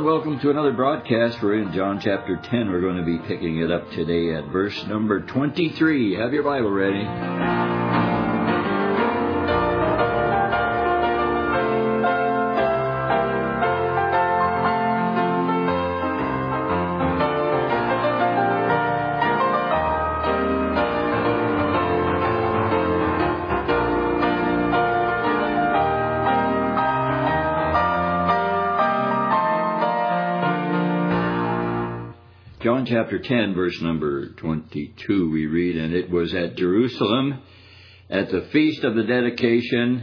welcome to another broadcast. We're in John chapter 10. We're going to be picking it up today at verse number 23. Have your Bible ready. John chapter 10, verse number 22, we read, "And it was at Jerusalem, at the feast of the dedication,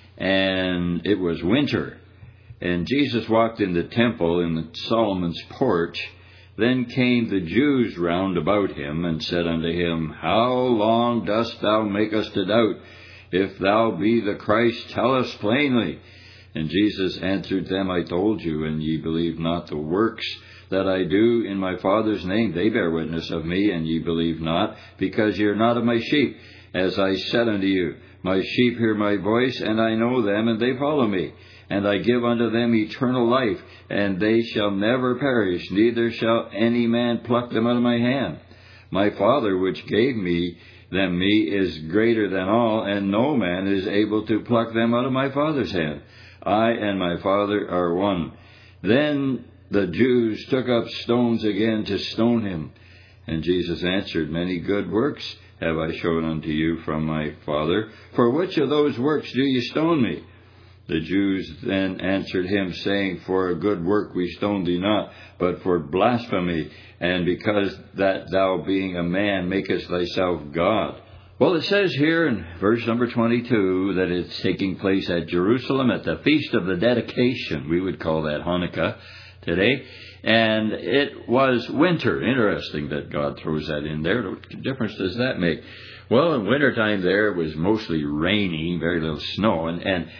and it was winter. And Jesus walked in the temple in the Solomon's porch. Then came the Jews round about him, and said unto him, How long dost thou make us to doubt? If thou be the Christ, tell us plainly. And Jesus answered them, I told you, and ye believe not. The works that I do in my Father's name, they bear witness of me, and ye believe not, because ye are not of my sheep. As I said unto you, my sheep hear my voice, and I know them, and they follow me. And I give unto them eternal life, and they shall never perish, neither shall any man pluck them out of my hand. My Father, which gave them is greater than all, and no man is able to pluck them out of my Father's hand. I and my Father are one. Then the Jews took up stones again to stone him. And Jesus answered, Many good works have I shown unto you from my Father. For which of those works do you stone me? The Jews then answered him, saying, For a good work we stone thee not, but for blasphemy, and because that thou being a man makest thyself God. Well, it says here in verse number 22 that it's taking place at Jerusalem at the Feast of the Dedication. We would call that Hanukkah today. And it was winter. Interesting that God throws that in there. What difference does that make? Well, in wintertime there it was mostly rainy, very little snow,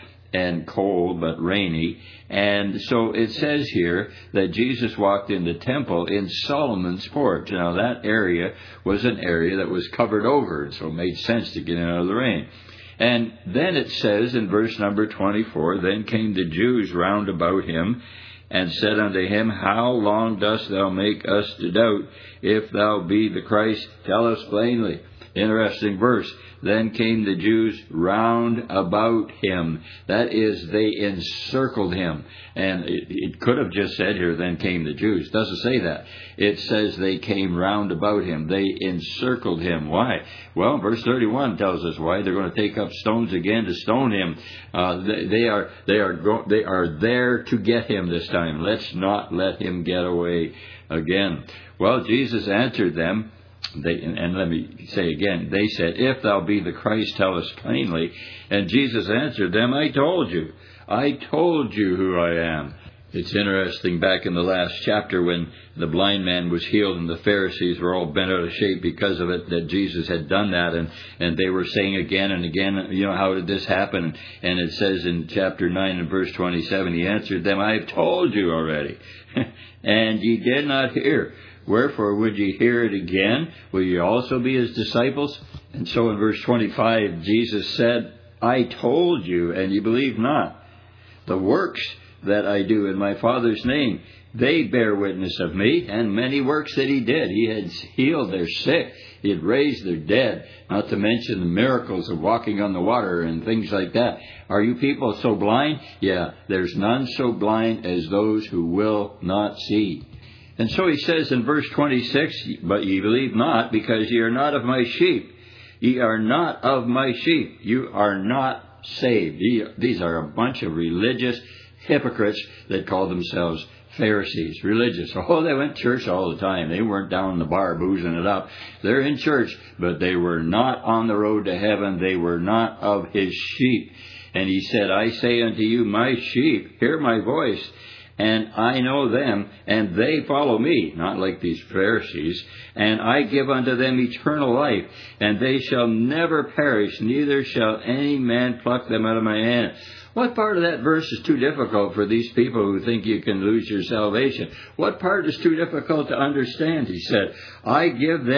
and cold, but rainy. And so it says here that Jesus walked in the temple in Solomon's porch. Now that area was an area that was covered over, and so it made sense to get in out of the rain. And then it says in verse number 24, Then came the Jews round about him, and said unto him, How long dost thou make us to doubt? If thou be the Christ, tell us plainly. Interesting verse. Then came the Jews round about him. That is, they encircled him. And it could have just said here, then came the Jews. It doesn't say that. It says they came round about him. They encircled him. Why? Well, verse 31 tells us why. They're going to take up stones again to stone him. They are there to get him this time. Let's not let him get away again. Well, Jesus answered them. And let me say again, they said, If thou be the Christ, tell us plainly. And Jesus answered them, I told you who I am. It's interesting, back in the last chapter when the blind man was healed and the Pharisees were all bent out of shape because of it, that Jesus had done that, and they were saying again and again, how did this happen? And it says in chapter 9 and verse 27, he answered them, I have told you already, and ye did not hear. Wherefore would ye hear it again? Will ye also be his disciples? And so in verse 25, Jesus said, I told you, and ye believe not. The works that I do in my Father's name, they bear witness of me, and many works that he did. He had healed their sick. He had raised their dead, not to mention the miracles of walking on the water and things like that. Are you people so blind? Yeah, there's none so blind as those who will not see. And so he says in verse 26, But ye believe not, because ye are not of my sheep. Ye are not of my sheep. You are not saved. These are a bunch of religious hypocrites that call themselves Pharisees, religious. Oh, they went to church all the time. They weren't down in the bar boozing it up. They're in church, but they were not on the road to heaven. They were not of his sheep. And he said, I say unto you, my sheep hear my voice, and I know them, and they follow me, not like these Pharisees. And I give unto them eternal life, and they shall never perish, neither shall any man pluck them out of my hand. What part of that verse is too difficult for these people who think you can lose your salvation? What part is too difficult to understand? He said, I give them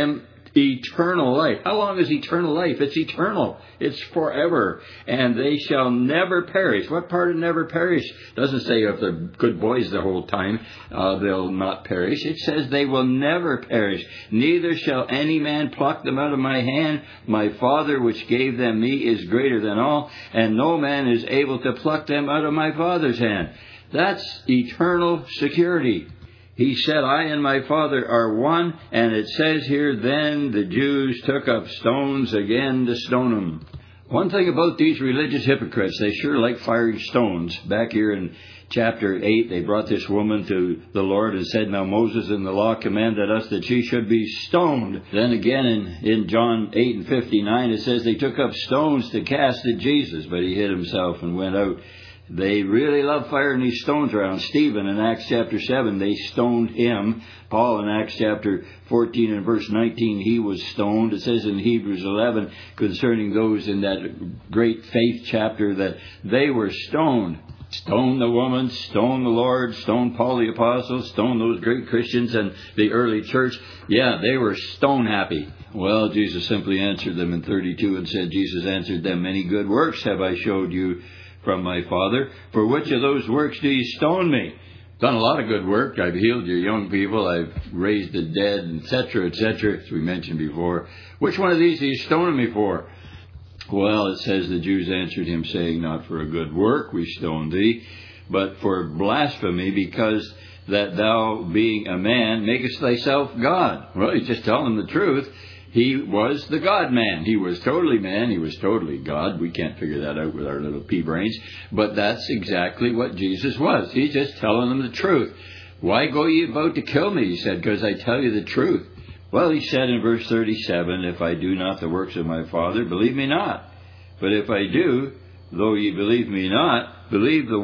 eternal life. How long is eternal life? It's eternal. It's forever. And they shall never perish. What part of never perish? Doesn't say if they're good boys the whole time, they'll not perish. It says they will never perish. Neither shall any man pluck them out of my hand. My Father which gave them me is greater than all, and no man is able to pluck them out of my Father's hand. That's eternal security. He said, I and my Father are one, and it says here, then the Jews took up stones again to stone him. One thing about these religious hypocrites, they sure like firing stones. Back here in chapter 8, they brought this woman to the Lord and said, now Moses in the law commanded us that she should be stoned. Then again in John 8 and 59, it says they took up stones to cast at Jesus, but he hid himself and went out. They really love firing these stones around. Stephen in Acts chapter 7, they stoned him. Paul in Acts chapter 14 and verse 19, he was stoned. It says in Hebrews 11 concerning those in that great faith chapter that they were stoned. Stone the woman, stone the Lord, stone Paul the Apostle, stone those great Christians and the early church. Yeah, they were stone happy. Well, Jesus simply answered them in 32 and said, Jesus answered them, many good works have I showed you from my Father. For which of those works do you stone me? Done a lot of good work. I've healed your young people. I've raised the dead, etc., as we mentioned before. Which one of these are you stoning me for? Well, it says the Jews answered him, saying, not for a good work we stone thee, but for blasphemy, because that thou, being a man, makest thyself God. Well, he's just telling them the truth. He was the God-man. He was totally man. He was totally God. We can't figure that out with our little pea brains. But that's exactly what Jesus was. He's just telling them the truth. Why go ye about to kill me? He said, because I tell you the truth. Well, he said in verse 37, if I do not the works of my Father, believe me not. But if I do, though ye believe me not, believe the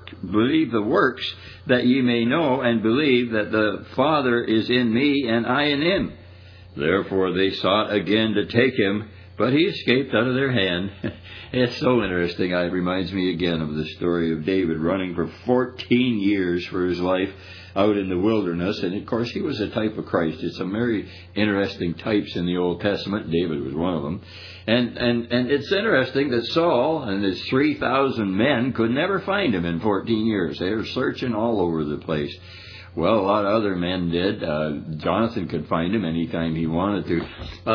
works, that ye may know and believe that the Father is in me and I in him. Therefore they sought again to take him, but he escaped out of their hand. It's so interesting. It reminds me again of the story of David running for 14 years for his life out in the wilderness. And, of course, he was a type of Christ. It's some very interesting types in the Old Testament. David was one of them. And it's interesting that Saul and his 3,000 men could never find him in 14 years. They were searching all over the place. Well, a lot of other men did. Jonathan could find him anytime he wanted to.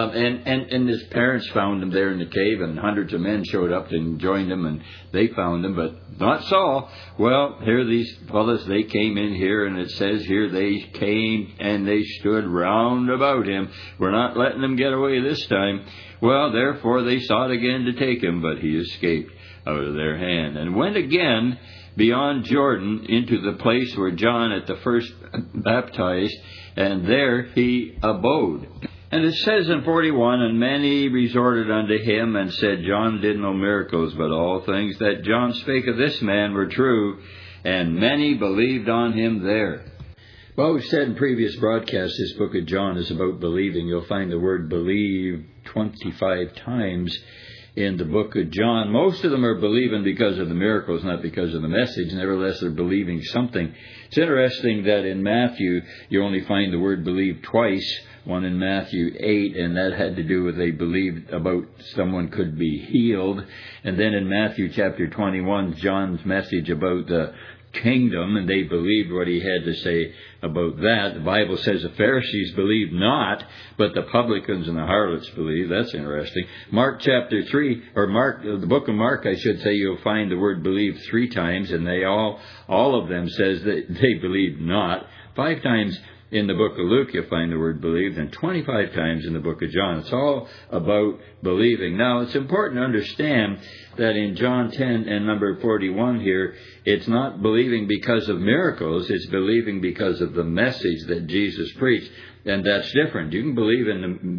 And his parents found him there in the cave, and hundreds of men showed up and joined him, and they found him, but not Saul. Well, here these fellas, they came in here, and it says here they came and they stood round about him. We're not letting them get away this time. Well, therefore they sought again to take him, but he escaped out of their hand, and went again beyond Jordan into the place where John at the first baptized, and there he abode. And it says in 41, and many resorted unto him, and said, John did no miracles, but all things that John spake of this man were true, and many believed on him there. Well, we've said in previous broadcasts, this book of John is about believing. You'll find the word believe 25 times in the book of John. Most of them are believing because of the miracles, not because of the message. Nevertheless, they're believing something. It's interesting that in Matthew, you only find the word believe twice, one in Matthew 8, and that had to do with they believed about someone could be healed. And then in Matthew chapter 21, John's message about the kingdom, and they believed what he had to say about that. The Bible says the Pharisees believed not, but the publicans and the harlots believed. That's interesting. Mark chapter 3, or the book of Mark, I should say, you'll find the word believe 3 times, and they all of them says that they believed not. 5 times in the book of Luke you'll find the word believed, and 25 times in the book of John. It's all about believing. Now, it's important to understand that in John 10 and number 41 here, it's not believing because of miracles, it's believing because of the message that Jesus preached. And that's different. You can believe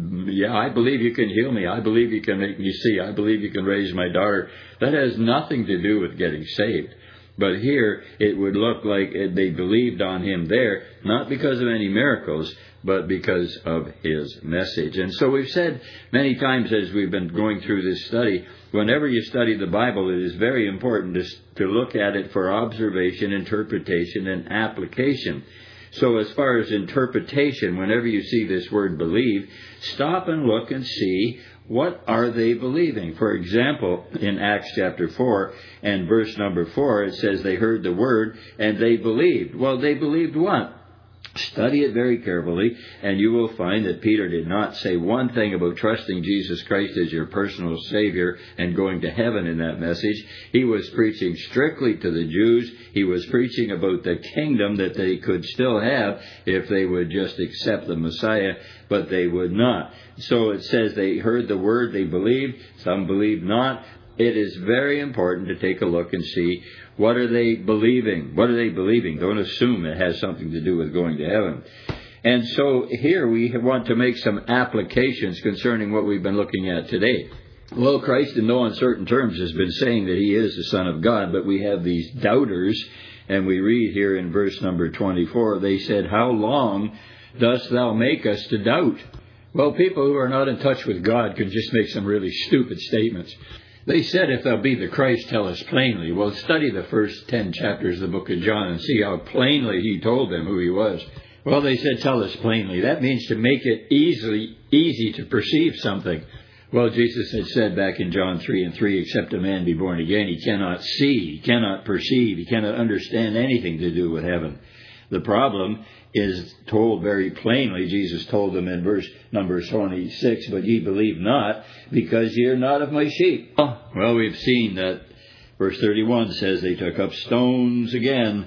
I believe you can heal me. I believe you can make me see. I believe you can raise my daughter. That has nothing to do with getting saved. But here, it would look like they believed on him there, not because of any miracles, but because of his message. And so we've said many times as we've been going through this study, whenever you study the Bible, it is very important to look at it for observation, interpretation, and application. So as far as interpretation, whenever you see this word believe, stop and look and see what are they believing. For example, in Acts chapter 4 and verse number 4, it says they heard the word and they believed. Well, they believed what? Study it very carefully, and you will find that Peter did not say one thing about trusting Jesus Christ as your personal Savior and going to heaven in that message. He was preaching strictly to the Jews. He was preaching about the kingdom that they could still have if they would just accept the Messiah, but they would not. So it says they heard the word, they believed, some believed not. It is very important to take a look and see, what are they believing? What are they believing? Don't assume it has something to do with going to heaven. And so here we want to make some applications concerning what we've been looking at today. Well, Christ in no uncertain terms has been saying that he is the Son of God, but we have these doubters, and we read here in verse number 24, they said, "How long dost thou make us to doubt?" Well, people who are not in touch with God can just make some really stupid statements. They said, "If thou be the Christ, tell us plainly." Well, study the first 10 chapters of the book of John and see how plainly he told them who he was. Well, they said, "Tell us plainly." That means to make it easy to perceive something. Well, Jesus had said back in John 3:3, except a man be born again, he cannot see, he cannot perceive, he cannot understand anything to do with heaven. The problem is told very plainly. Jesus told them in verse number 26, "But ye believe not, because ye are not of my sheep." Well, we've seen that verse 31 says they took up stones again.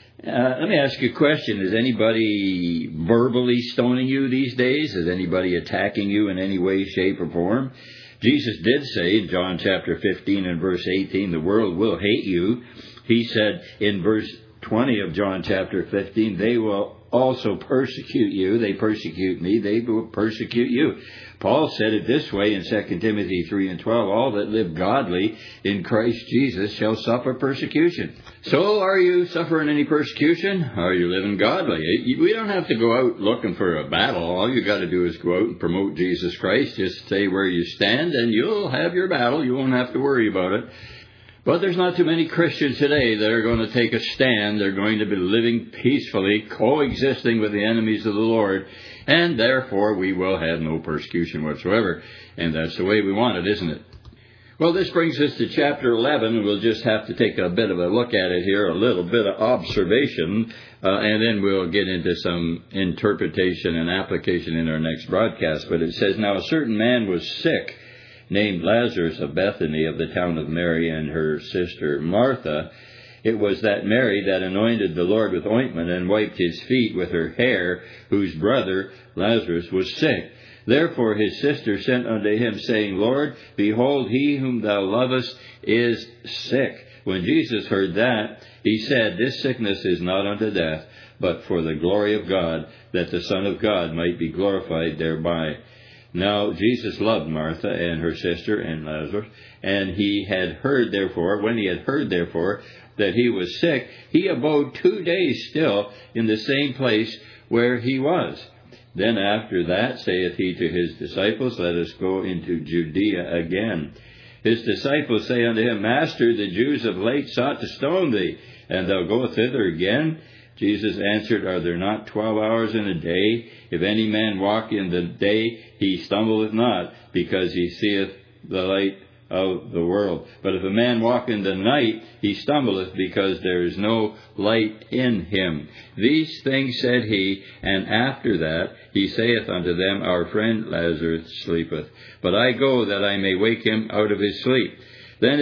Let me ask you a question. Is anybody verbally stoning you these days? Is anybody attacking you in any way, shape, or form? Jesus did say in John chapter 15 and verse 18, the world will hate you. He said in verse 20 of John chapter 15, they will also persecute you. They persecute me, they will persecute you. Paul said it this way in 2 Timothy 3:12, all that live godly in Christ Jesus shall suffer persecution. So are you suffering any persecution? Are you living godly? We don't have to go out looking for a battle. All you got to do is go out and promote Jesus Christ. Just say where you stand and you'll have your battle. You won't have to worry about it. But there's not too many Christians today that are going to take a stand. They're going to be living peacefully, coexisting with the enemies of the Lord, and therefore we will have no persecution whatsoever. And that's the way we want it, isn't it? Well, this brings us to chapter 11. We'll just have to take a bit of a look at it here, a little bit of observation, and then we'll get into some interpretation and application in our next broadcast. But it says, "Now a certain man was sick, named Lazarus of Bethany, of the town of Mary and her sister Martha. It was that Mary that anointed the Lord with ointment and wiped his feet with her hair, whose brother Lazarus was sick. Therefore his sister sent unto him, saying, Lord, behold, he whom thou lovest is sick. When Jesus heard that, he said, This sickness is not unto death, but for the glory of God, that the Son of God might be glorified thereby. Now Jesus loved Martha and her sister and Lazarus, and he had heard therefore, when he had heard therefore that he was sick, he abode 2 days still in the same place where he was. Then after that saith he to his disciples, Let us go into Judea again. His disciples say unto him, Master, the Jews of late sought to stone thee, and thou goest thither again? Jesus answered, Are there not 12 hours in a day? If any man walk in the day, he stumbleth not, because he seeth the light of the world. But if a man walk in the night, he stumbleth, because there is no light in him. These things said he, and after that he saith unto them, Our friend Lazarus sleepeth, but I go that I may wake him out of his sleep. Then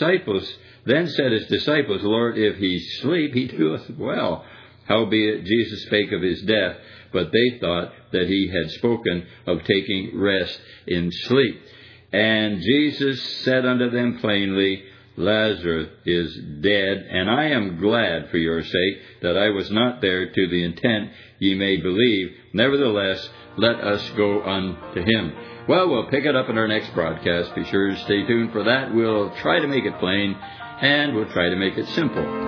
said his disciples, Lord, if he sleep, he doeth well. Howbeit Jesus spake of his death, but they thought that he had spoken of taking rest in sleep. And Jesus said unto them plainly, Lazarus is dead, and I am glad for your sake that I was not there, to the intent ye may believe. Nevertheless, let us go unto him. Well, we'll pick it up in our next broadcast. Be sure to stay tuned for that. We'll try to make it plain, and we'll try to make it simple.